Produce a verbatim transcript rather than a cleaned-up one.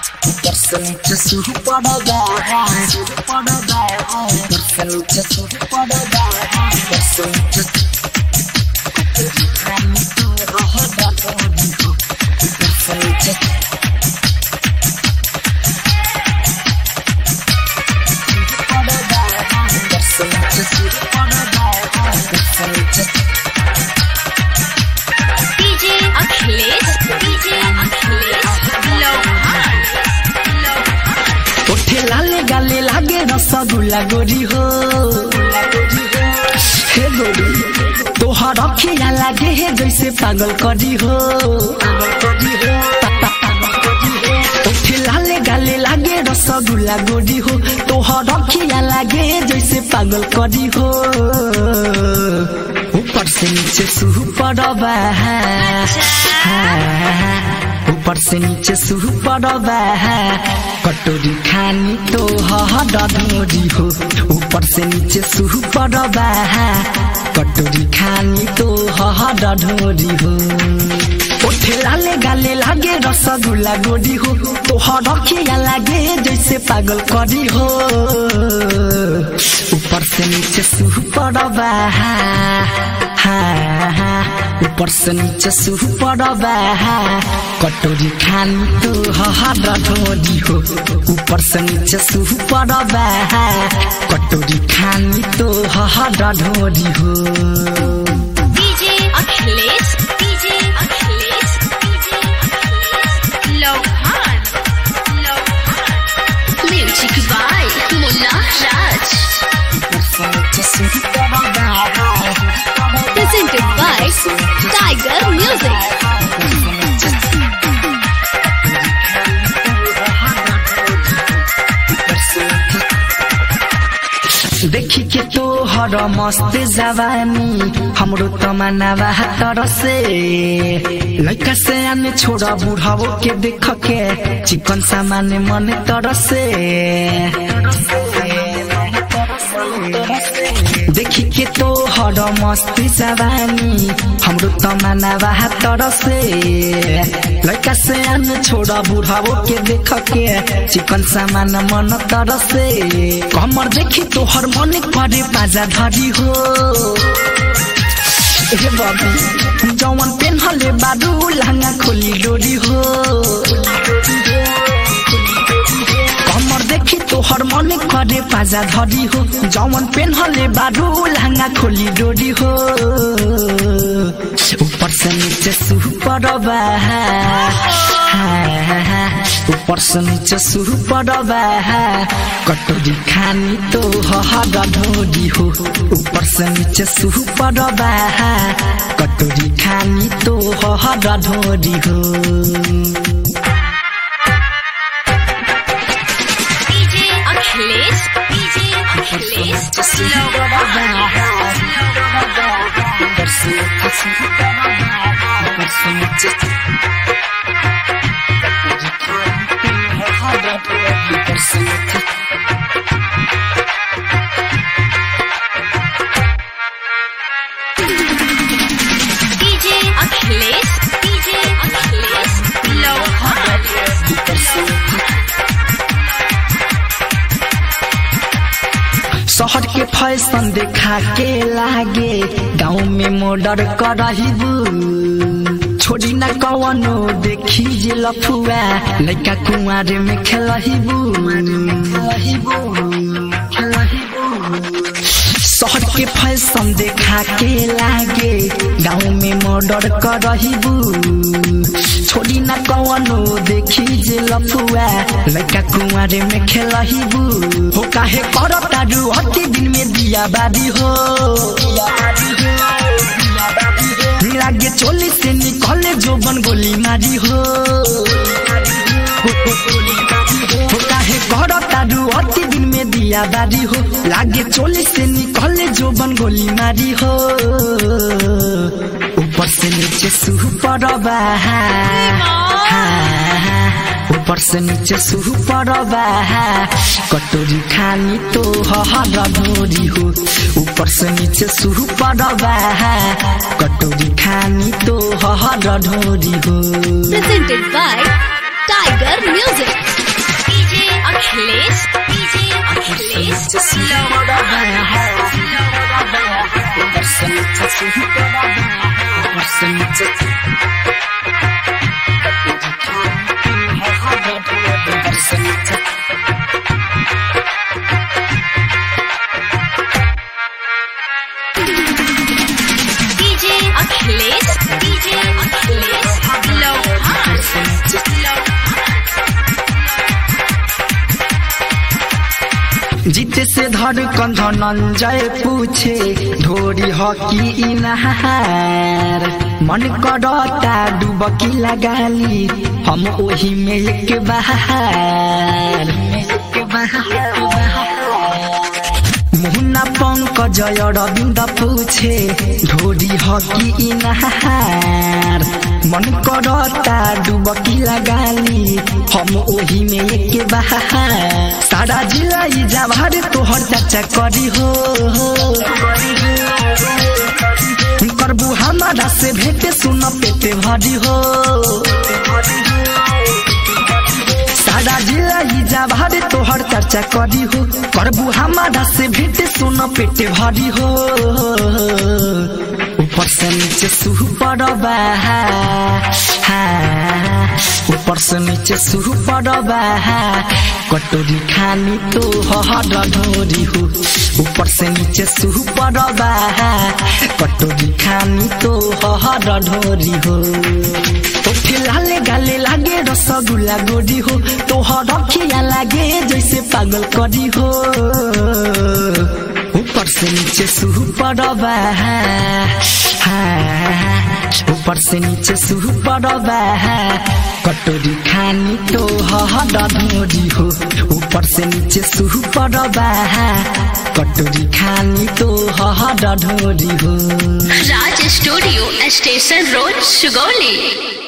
Percentage super bad, super bad. Percentage super bad, percentage. I'm too hot for you. Percentage. Percentage super bad, percentage. D J Akhilesh, D J Akhilesh, Lohan, Lohan. ओठे लाले गाले लागे रसगुल्ला गोरी हो हे गोरी तोहर अखिया लागे हे जैसे पागल करी हो ओठे लाले गाले लागे रसगुल्ला गोरी हो तोहर अखिया लागे जैसे पागल करी हो ऊपर से नीचे सुपर बा ऊपर से नीचे सुपर बा कटोरी खानी तो हडोरी हो ऊपर से नीचे सुपर बा कटोरी खानी तो हडोरी हो ओठे लाले गाले लागे रसगुल्ला गोरी हो तो हरखिया लागे जैसे पागल करी हो ऊपर से नीचे सुपर बा ऊपर से नीचे सुपर बा कटोरी खानी तो हडोरी हो ऊपर से नीचे सुपर बा कटोरी खानी तो हडोरी हो D J Akhilesh, D J Akhilesh, D J Akhilesh, Lohan, Lohan. Music by Munna Raj. Presented by Tiger Music. देखी के तो हर मस्त जवानी हमरो तमन्ना तर से लड़का से आने छोड़ा बुढ़ावो के देख के चिकन सामान मन तर से देखी के तो हर मस्त जवानी हमरो तमन्ना तर से लड़का से आने छोड़ा बुढ़ावो के देख के चिकन सामान मन तर से कमर देखी तो हर मन करे बाजा धरी हो ए बाबू जवान पेन्हले बाडू लहंगा खोली डोरी हो कमर देखी तो हर मन करे बाजा धरी हो जवान पेन्हले बाडू लहंगा खोली डोरी हो ऊपर से नीचे सुपर बा ऊपर से नीचे सुपर बा कटोरी खानी तो हडोरी हो ऊपर से नीचे सुपर बा कटोरी खानी तो हडोरी हो D J Akhilesh, D J Akhilesh, D J Akhilesh, D J Akhilesh, Lohan. शहर के फैशन देखा के लागे गाँव में मर्डर करहिबू छोड़ी न कवनो देखी जे लफुआ लड़का कुंवार में खेलहिबू शहर के फैशन देखा के लागे गाँव में मर्डर करहिबू छोड़ी न कवनो देखी जे लफुआ लड़का कुंवारे में खेलहिबू हो काहे करता रू अति दिन में दिया बादी हो लागे चोली से निकले जो बन गोली मारी हो हो काहे करता रू अति दिन में दिया बादी हो लागे चोली से निकले जो बन गोली मारी हो ऊपर से नीचे सुपर बा ऊपर से नीचे सुपर बा कटोरी खानी तो हडोरी हो ऊपर से नीचे सुपर बा कटोरी खानी तो हडोरी हो Presented by Tiger Music. Akhilesh DJ Akhilesh सुहु पड़बा ऊपर से नीचे सुहु पड़बा ऊपर से नीचे ऊपर से नीचे डीजे अखिलेश डीजे अखिलेश लोहार जीते से धड़कन धनंजय पूछे ढोरी हकी इनहार मन करता डुबकी लगाली हम ओही में एक बहार मुन्ना पंकज अरविंद पूछे ढोरी हकी इनहार मन करता डुबकी लगाली हम ओही में एक बहार सारा जिला जवार तोहर चर्चा करी हो करबू हमारा से भेटे सुन पेटे भरी हो सारा जिला जवार तोहर चर्चा करी हो करबू हमारा से भेटे सुन पेटे भरी हो ऊपर से नीचे सुहु पड़बा ऊपर से नीचे सुहु पड़बा कटोरी खानी तो हर ढोरी हो ऊपर से नीचे सुहु पड़बा कटोरी खानी तो हर ढोरी हो तो लाले गाले लागे रसगुल्ला गोरी हो तो हर रखिया लागे जैसे पागल करी हो ऊपर से नीचे सुहु पड़बा ऊपर से नीचे सुहु पड़बा कटोरी खानी तो हर ढोरी हो ऊपर से नीचे सुहु पड़बा कटोरी खानी तो हर ढोरी हो Raj studio station road Sugauli.